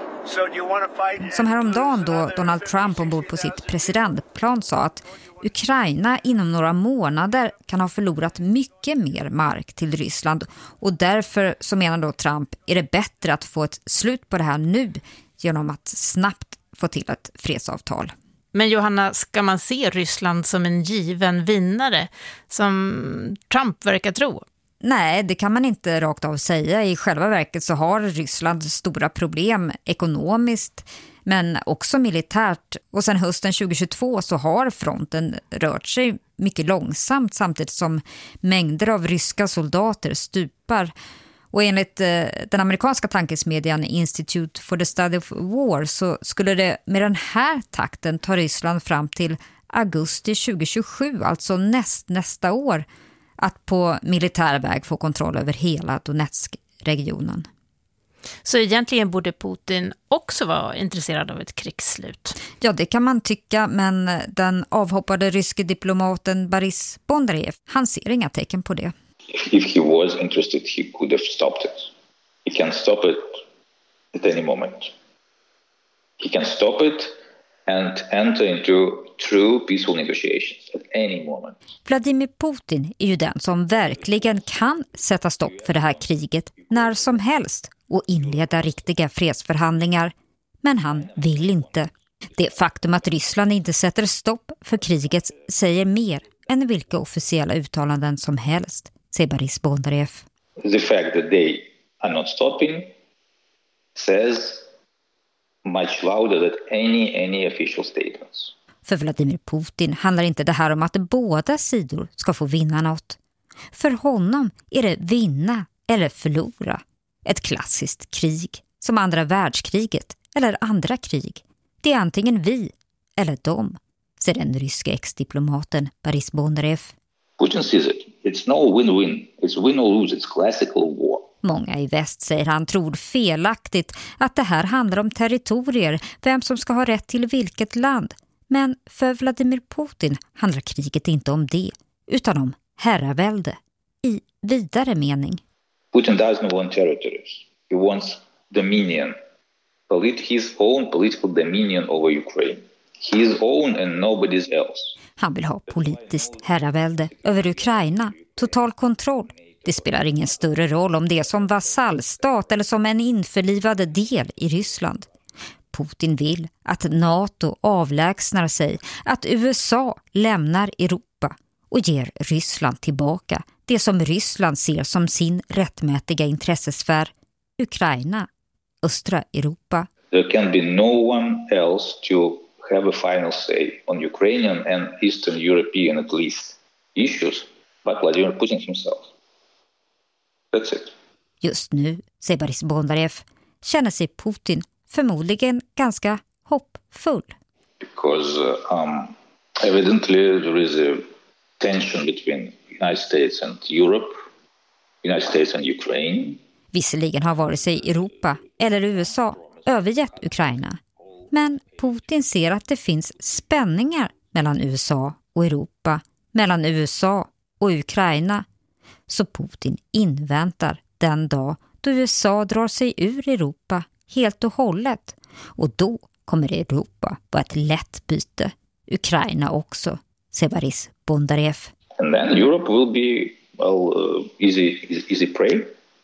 P: Som häromdagen då Donald Trump ombord på sitt presidentplan sa att Ukraina inom några månader kan ha förlorat mycket mer mark till Ryssland och därför så menar då Trump är det bättre att få ett slut på det här nu genom att snabbt få till ett fredsavtal.
B: Men Johanna, ska man se Ryssland som en given vinnare som Trump verkar tro?
D: Nej, det kan man inte rakt av säga. I själva verket så har Ryssland stora problem ekonomiskt men också militärt. Och sedan hösten tjugohundratjugotvå så har fronten rört sig mycket långsamt samtidigt som mängder av ryska soldater stupar. Och enligt eh, den amerikanska tankesmedjan Institute for the Study of War så skulle det med den här takten ta Ryssland fram till augusti tjugohundratjugosju, alltså näst, nästa år, att på militär väg få kontroll över hela Donetsk-regionen.
B: Så egentligen borde Putin också vara intresserad av ett krigsslut?
D: Ja, det kan man tycka, men den avhoppade ryske diplomaten Boris Bondarev, han ser inga tecken på det.
G: If he was interested, he could have stopped it. He can stop it at any moment. He can stop it and enter into true peaceful negotiations at any moment.
D: Vladimir Putin är ju den som verkligen kan sätta stopp för det här kriget när som helst och inleda riktiga fredsförhandlingar. Men han vill inte. Det faktum att Ryssland inte sätter stopp för kriget säger mer än vilka officiella uttalanden som helst, säger Boris Bondarev.
G: The fact that they are not stopping says much louder than any any official statements.
D: För Vladimir Putin handlar inte det här om att båda sidor ska få vinna något. För honom är det vinna eller förlora. Ett klassiskt krig, som andra världskriget eller andra krig. Det är antingen vi eller de, säger den ryska ex-diplomaten Boris Bondarev.
G: Putin sees it. It's no win-win. It's win or lose. It's classical war.
D: Många i väst, säger han, tror felaktigt att det här handlar om territorier, vem som ska ha rätt till vilket land. Men för Vladimir Putin handlar kriget inte om det, utan om herravälde i vidare mening.
G: Putin does not want territories. He wants dominion. His own political dominion over Ukraine. His own and nobody's else.
D: Han vill ha politiskt herravälde över Ukraina, total kontroll, Det spelar ingen större roll om det är som vasallstat eller som en införlivad del i Ryssland. Putin vill att NATO avlägsnar sig, att U S A lämnar Europa och ger Ryssland tillbaka det som Ryssland ser som sin rättmätiga intressesfär, Ukraina, östra Europa.
G: There can be no one else to have a final say on Ukrainian and Eastern European, at least, issues, but Vladimir Putin himself. That's it.
D: Just nu, säger Boris Bondarev, känner sig Putin förmodligen ganska hoppfull.
G: Because uh, um, evidently there is a tension between United States and Europe, United States and Ukraine.
D: Visserligen har vare sig Europa eller U S A övergett Ukraina. Men Putin ser att det finns spänningar mellan U S A och Europa, mellan U S A och Ukraina. Så Putin inväntar den dag då U S A drar sig ur Europa helt och hållet. Och då kommer Europa vara ett lätt byte. Ukraina också, säger Boris Bondarev.
G: And then Europe will be well, uh, easy, easy prey.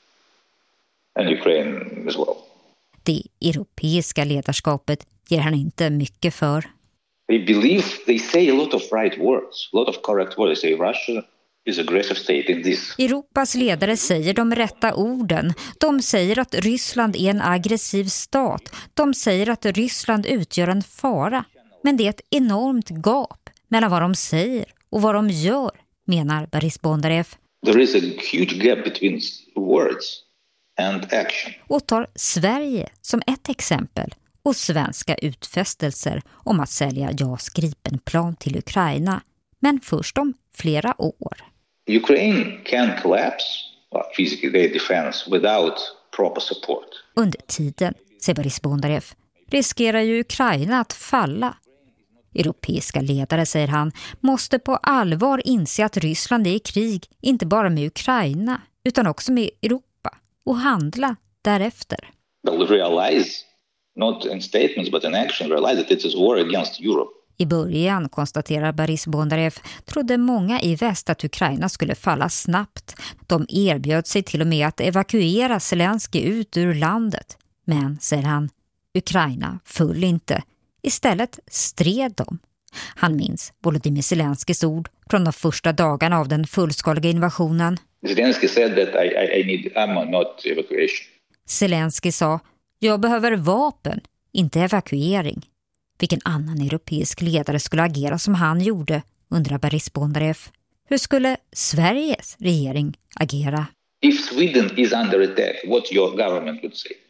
G: And Ukraine as well.
D: Det europeiska ledarskapet ger han inte mycket för.
G: They believe, they say a lot of right words, a lot of correct words. They say Russia is an aggressive state in this.
D: Europas ledare säger de rätta orden. De säger att Ryssland är en aggressiv stat. De säger att Ryssland utgör en fara. Men det är ett enormt gap mellan vad de säger och vad de gör, menar Boris Bondarev.
G: There is a huge gap between words and action.
D: Och tar Sverige som ett exempel och svenska utfästelser om att sälja JAS Gripenplan till Ukraina, men först om flera år.
G: Ukraine can collapse well, physically their defense without proper support.
D: Under tiden, säger Boris Bondarev, riskerar ju Ukraina att falla. Europeiska ledare, säger han, måste på allvar inse att Ryssland är i krig inte bara med Ukraina utan också med Europa och handla därefter.
G: They'll realize, not in statements but in action, realize that it is war against Europe.
D: I början, konstaterar Boris Bondarev, trodde många i väst att Ukraina skulle falla snabbt. De erbjöd sig till och med att evakuera Zelensky ut ur landet. Men, säger han, Ukraina föll inte. Istället stred de. Han minns Volodymyr Zelenskys ord från de första dagarna av den fullskaliga invasionen.
G: Zelensky said that I, I, I need ammo, not evacuation.
D: Zelensky sa, jag behöver vapen, inte evakuering. Vilken annan europeisk ledare skulle agera som han gjorde, undrar Boris Bondarev. Hur skulle Sveriges regering agera?
G: If Sweden is under attack, what your government would say?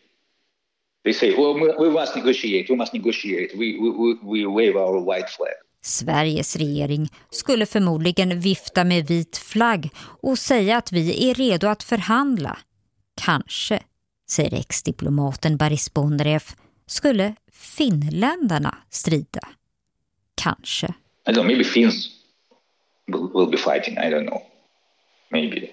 G: They say, well, we must negotiate, we must negotiate, we, we, we wave our white flag.
D: Sveriges regering skulle förmodligen vifta med vit flagg och säga att vi är redo att förhandla. Kanske, säger ex-diplomaten Boris Bondarev, skulle finländarna strida. Kanske.
G: I don't know, maybe Finns will, will be fighting, I don't know. Maybe.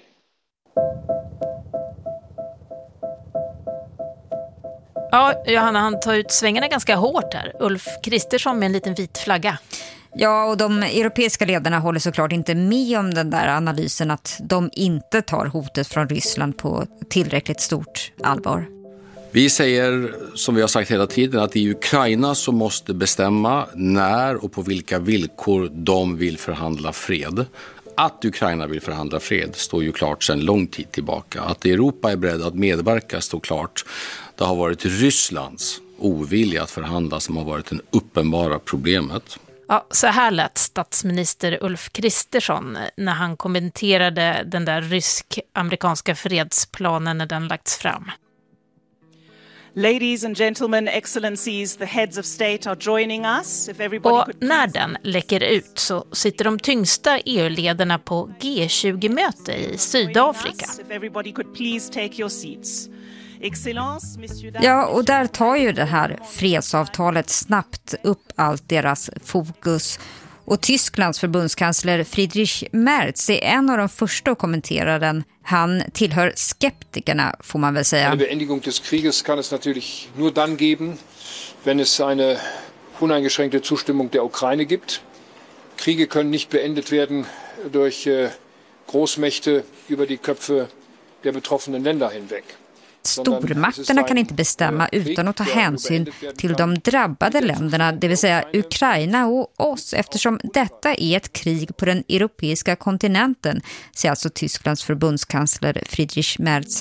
B: Ja, Johanna, han tar ut svängarna ganska hårt här. Ulf Kristersson med en liten vit flagga.
D: Ja, och de europeiska ledarna håller såklart inte med om den där analysen att de inte tar hotet från Ryssland på tillräckligt stort allvar.
Q: Vi säger, som vi har sagt hela tiden, att det är Ukraina som måste bestämma när och på vilka villkor de vill förhandla fred. Att Ukraina vill förhandla fred står ju klart sedan lång tid tillbaka. Att Europa är beredd att medverka står klart. Det har varit Rysslands ovilja att förhandla som har varit det uppenbara problemet.
B: Ja, så här lät statsminister Ulf Kristersson när han kommenterade den där rysk-amerikanska fredsplanen när den lagts fram.
R: Ladies and gentlemen, excellencies, the heads of state are joining us. If everybody
B: Och
R: could...
B: när den läcker ut så sitter de tyngsta E U-ledarna på G tjugo-möte i Sydafrika.
R: If everybody could please take your seats.
D: Ja, och där tar ju det här fredsavtalet snabbt upp allt deras fokus. Och Tysklands förbundskansler Friedrich Merz är en av de första att kommentera den. Han tillhör skeptikerna, får man väl säga.
S: Eine Beendigung des Krieges kann es natürlich nur dann geben, wenn es eine uneingeschränkte Zustimmung der Ukraine gibt. Kriege können nicht beendet werden durch Großmächte über die Köpfe der betroffenen Länder hinweg.
D: Stormakterna kan inte bestämma utan att ta hänsyn till de drabbade länderna, det vill säga Ukraina och oss, eftersom detta är ett krig på den europeiska kontinenten, säger alltså Tysklands förbundskansler Friedrich Merz.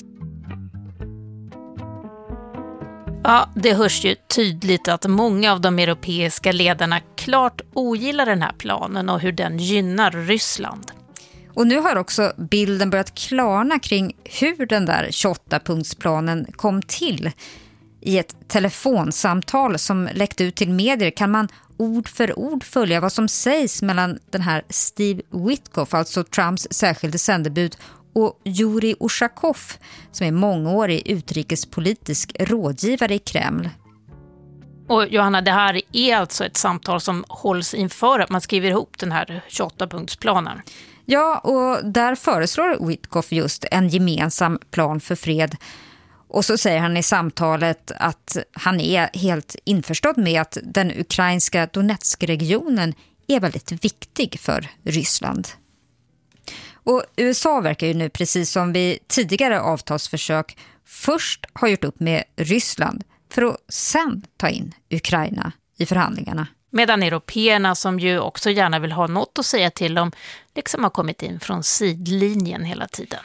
B: Ja, det hörs ju tydligt att många av de europeiska ledarna klart ogillar den här planen och hur den gynnar Ryssland.
D: Och nu har också bilden börjat klarna kring hur den där tjugoåtta-punktsplanen kom till. I ett telefonsamtal som läckte ut till medier kan man ord för ord följa vad som sägs mellan den här Steve Witkoff, alltså Trumps särskilde sändebud, och Yuri Ushakov, som är mångårig utrikespolitisk rådgivare i Kreml.
B: Och Johanna, det här är alltså ett samtal som hålls inför att man skriver ihop den här tjugoåtta-punktsplanen.
D: Ja, och där föreslår Witkoff just en gemensam plan för fred. Och så säger han i samtalet att han är helt införstådd med att den ukrainska Donetsk-regionen är väldigt viktig för Ryssland. Och U S A verkar ju nu, precis som vid tidigare avtalsförsök, först ha gjort upp med Ryssland för att sen ta in Ukraina i förhandlingarna.
B: Medan européerna, som ju också gärna vill ha något att säga till om, liksom har kommit in från sidlinjen hela tiden.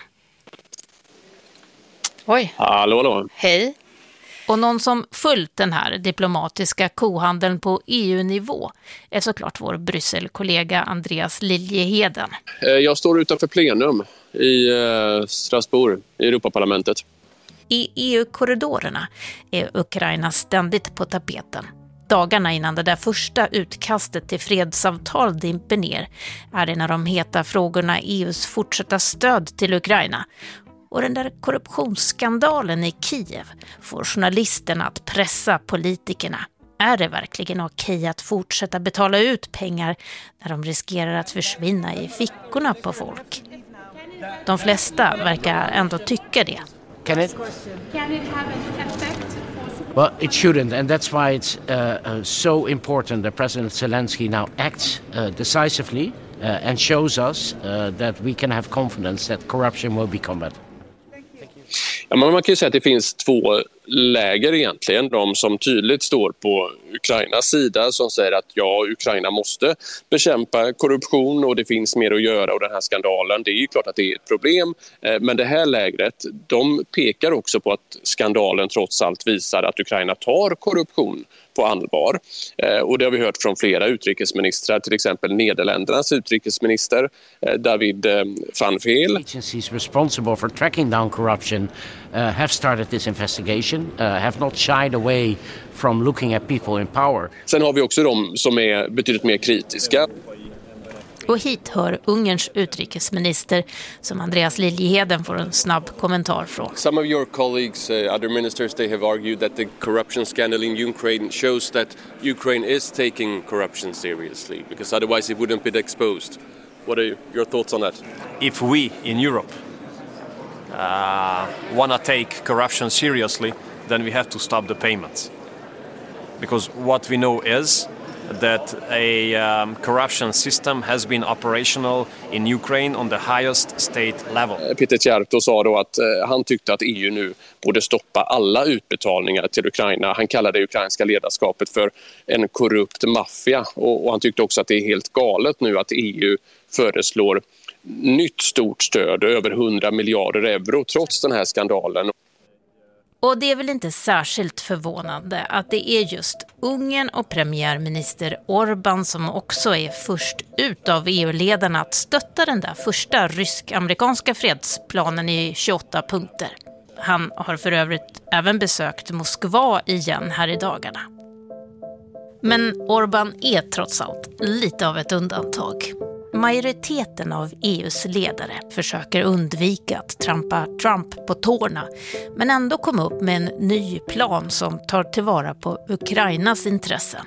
B: Oj.
L: Hallå, hallå.
B: Hej. Och någon som följt den här diplomatiska kohandeln på E U-nivå är såklart vår Bryssel-kollega Andreas Liljeheden.
L: Jag står utanför plenum i Strasbourg, i Europaparlamentet.
B: I E U-korridorerna är Ukraina ständigt på tapeten. Dagarna innan det där första utkastet till fredsavtal dimper ner är det när de heta frågorna E U:s fortsatta stöd till Ukraina. Och den där korruptionsskandalen i Kiev får journalisterna att pressa politikerna. Är det verkligen okej att fortsätta betala ut pengar när de riskerar att försvinna i fickorna på folk? De flesta verkar ändå tycka det.
T: Can it? Can it have an effect? Well, it shouldn't, and that's why it's uh, uh, so important that President Zelensky now acts uh, decisively uh, and shows us uh, that we can have confidence that corruption will be combated.
L: Ja, men man kan ju säga att det finns två läger egentligen. De som tydligt står på Ukrainas sida som säger att ja, Ukraina måste bekämpa korruption och det finns mer att göra och den här skandalen. Det är ju klart att det är ett problem. Men det här lägret, de pekar också på att skandalen trots allt visar att Ukraina tar korruption på allvar. Och det har vi hört från flera utrikesministrar, till exempel Nederländernas utrikesminister David van Veel.
T: Agencies responsible for tracking down corruption uh, have started this investigation, uh, have not shied away from looking at people in power.
L: Sen har vi också de som är betydligt mer kritiska.
B: Och hit hör Ungerns utrikesminister som Andreas Liljeheden får en snabb kommentar från.
U: Some of your colleagues, uh, other ministers, they have argued that the corruption scandal in Ukraine shows that Ukraine is taking corruption seriously because otherwise it wouldn't be exposed. What are your thoughts on that?
V: If we in Europe uh, want to take corruption seriously, then we have to stop the payments. Because what we know is that a um, corruption system has been operational in Ukraine on the highest state level.
L: Peter Tjärto sa då att uh, han tyckte att E U nu borde stoppa alla utbetalningar till Ukraina. Han kallade det ukrainska ledarskapet för en korrupt maffia och, och han tyckte också att det är helt galet nu att E U föreslår nytt stort stöd, över hundra miljarder euro trots den här skandalen.
B: Och det är väl inte särskilt förvånande att det är just Ungern och premiärminister Orbán som också är först ut av E U-ledarna att stötta den där första rysk-amerikanska fredsplanen i tjugoåtta punkter. Han har för övrigt även besökt Moskva igen här i dagarna. Men Orbán är trots allt lite av ett undantag. Majoriteten av E U:s ledare försöker undvika att trampa Trump på tårna, men ändå komma upp med en ny plan som tar tillvara på Ukrainas intressen.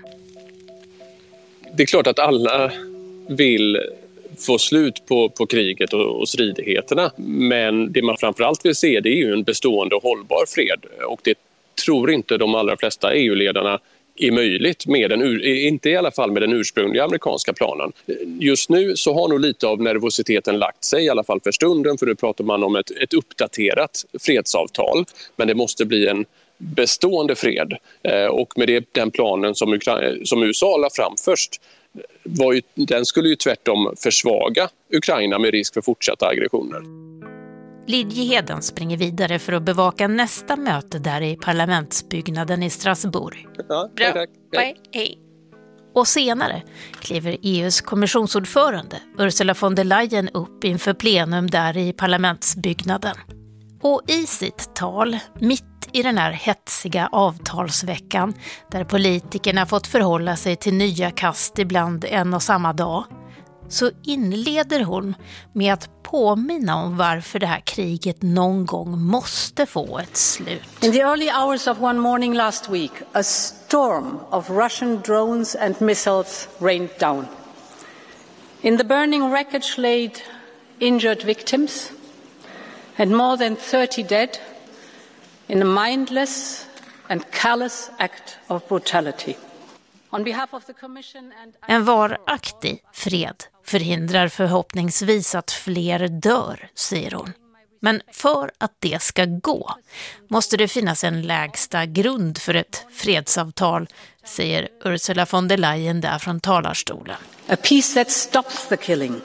L: Det är klart att alla vill få slut på, på kriget och, och stridigheterna, men det man framförallt vill se, det är ju en bestående och hållbar fred, och det tror inte de allra flesta E U-ledarna är möjligt med den, inte i alla fall med den ursprungliga amerikanska planen. Just nu så har nog lite av nervositeten lagt sig, i alla fall för stunden, för nu pratar man om ett, ett uppdaterat fredsavtal, men det måste bli en bestående fred. Och med det, den planen som, Ukra- som U S A la fram först, var ju, den skulle ju tvärtom försvaga Ukraina med risk för fortsatta aggressioner.
B: Liljegheden springer vidare för att bevaka nästa möte där i parlamentsbyggnaden i Strasbourg.
L: Ja,
B: Bra.
L: tack.
B: Bye. Hej. Och senare kliver E U:s kommissionsordförande Ursula von der Leyen upp inför plenum där i parlamentsbyggnaden. Och i sitt tal, mitt i den här hetsiga avtalsveckan där politikerna fått förhålla sig till nya kast ibland en och samma dag, så inleder hon med att påminna om varför det här kriget någon gång måste få ett slut.
A: In the early hours of one morning last week, a storm of Russian drones and missiles rained down. In the burning wreckage laid injured victims and more than thirty dead in a mindless and callous act of brutality. On behalf of the Commission and...
B: En varaktig fred förhindrar förhoppningsvis att fler dör, säger hon. Men för att det ska gå måste det finnas en lägsta grund för ett fredsavtal, säger Ursula von der Leyen där från talarstolen.
A: A peace that stops the killing.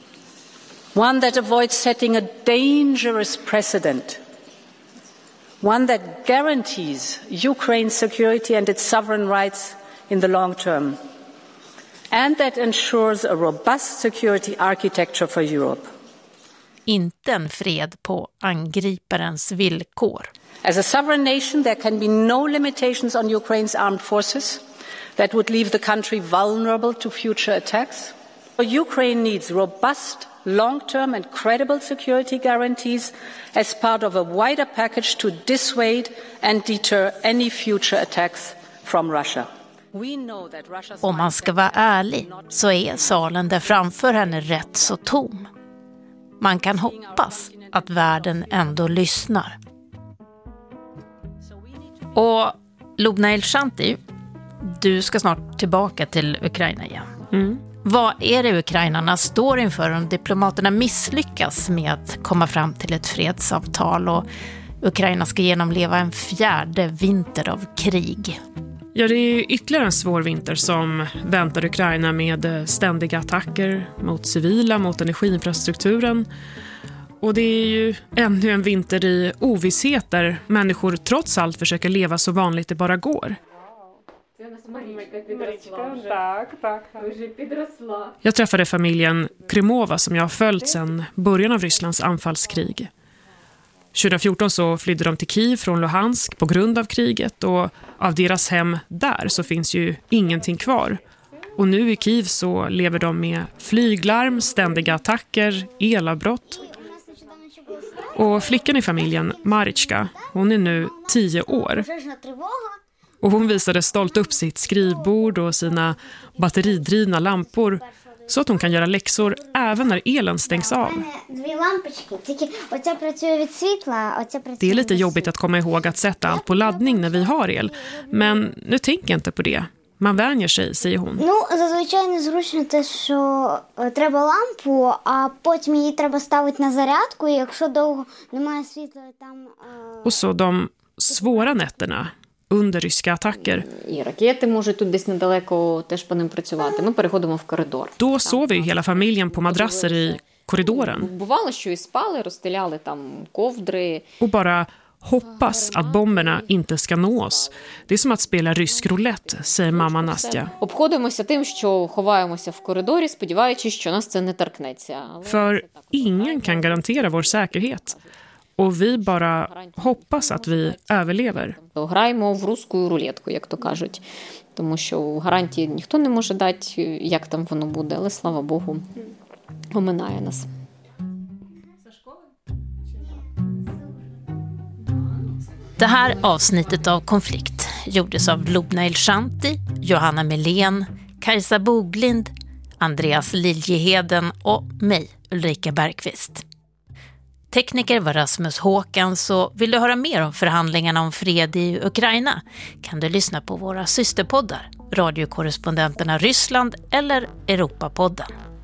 A: One that avoids setting a dangerous precedent. One that guarantees Ukraine's security and its sovereign rights in the long term. And that ensures a robust security architecture for Europe.
B: Inte en fred på angriparens villkor.
A: As a sovereign nation, there can be no limitations on Ukraine's armed forces that would leave the country vulnerable to future attacks. Ukraine needs robust, long-term and credible security guarantees as part of a wider package to dissuade and deter any future attacks from Russia.
B: Om man ska vara ärlig så är salen där framför henne rätt så tom. Man kan hoppas att världen ändå lyssnar. Och Lubna Elshanti, du ska snart tillbaka till Ukraina igen.
J: Mm.
B: Vad är det ukrainarna står inför om diplomaterna misslyckas med att komma fram till ett fredsavtal och Ukraina ska genomleva en fjärde vinter av krig?
J: Ja, det är ytterligare en svår vinter som väntar Ukraina med ständiga attacker mot civila, mot energiinfrastrukturen. Och det är ju ännu en vinter i ovisshet där människor trots allt försöker leva så vanligt det bara går. Jag träffade familjen Krymova som jag har följt sedan början av Rysslands anfallskrig. tjugo fjorton så flydde de till Kiev från Luhansk på grund av kriget och av deras hem där så finns ju ingenting kvar. Och nu i Kiev så lever de med flyglarm, ständiga attacker, elavbrott. Och flickan i familjen, Marichka, hon är nu tio år. Och hon visade stolt upp sitt skrivbord och sina batteridrivna lampor så att hon kan göra läxor även när elen stängs av. Det är lite jobbigt att komma ihåg att sätta allt på laddning när vi har el, men nu tänker jag inte på det. Man vänjer sig, säger hon.
C: Ну, зазвичай незручно те, що треба лампу, а потім її треба ставити на зарядку, і якщо довго немає світла, там...
J: Och så de svåra nätterna under ryska attacker.
W: І ракети можуть тут десь недалеко теж по ним працювати. Ми переходимо в коридор.
J: Då sover ju hela familjen på madrasser i korridoren.
W: Бувало, що і спали, розстеляли там ковдри.
J: Och bara hoppas att bomberna inte ska nå oss. Det är som att spela rysk roulette, säger mamma Nastja.
W: Обходимося тим, що ховаємося в коридорі, сподіваючись, що нас це не торкнеться.
J: För ingen kan garantera vår säkerhet. Och vi bara hoppas att vi överlever.
W: Граємо в русську рулетку, як то кажуть. Тому що гарантії ніхто не може дати, як там воно буде. Але, слава Богу, оминає нас.
B: Det här avsnittet av Konflikt gjordes av Lubna Elshanti, Johanna Melén, Kajsa Boglind, Andreas Liljegheden och mig, Ulrika Bergqvist. Tekniker var Rasmus Håkans, och vill du höra mer om förhandlingarna om fred i Ukraina kan du lyssna på våra systerpoddar, radiokorrespondenterna Ryssland eller Europapodden.